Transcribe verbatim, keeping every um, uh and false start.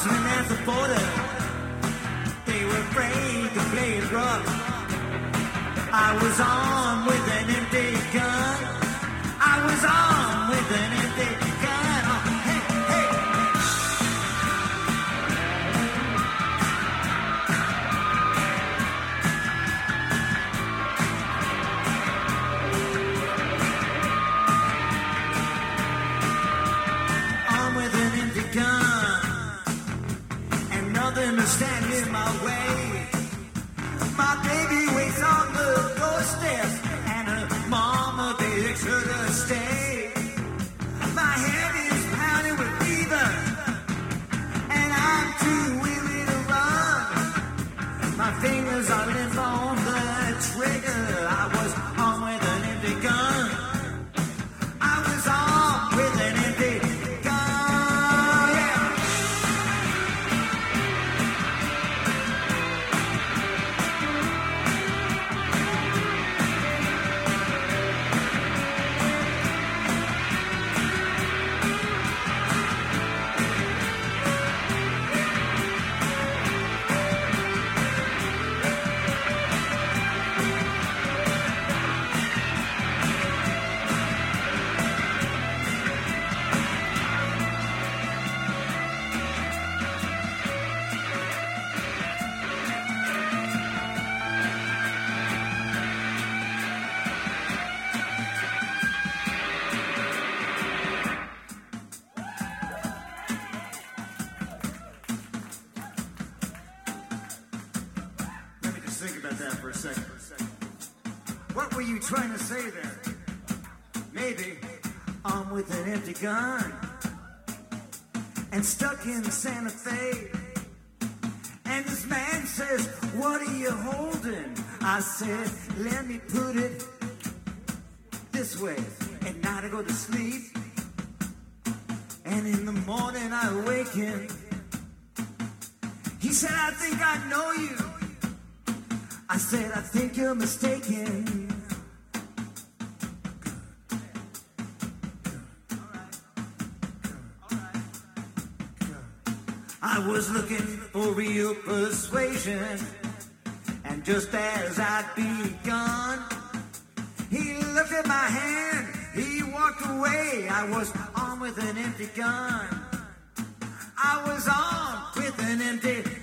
hustling at the border. They were afraid to play it rough. I was armed with an empty gun. I was armed with an empty gun. Oh, hey, hey. Armed with an empty gun, and nothing to stand in my way. My baby waits on the doorstep, and her mama begs her to stay. My head is pounding with fever, and I'm too weary to run. My fingers are limp on the trigger. I was armed with an empty gun. I was armed with an empty gun, yeah. Let me just think about that for a second. What were you trying to say there? Maybe I'm with an empty gun and stuck in Santa Fe. And this man says, what are you holding? I said, let me put it this way. At night I go to sleep, and in the morning I awaken. He said, I think I know you. I said, I think you're mistaken. I was looking for real persuasion, and just as I'd begun, he looked at my hand, he walked away. I was armed with an empty gun. I was armed with an empty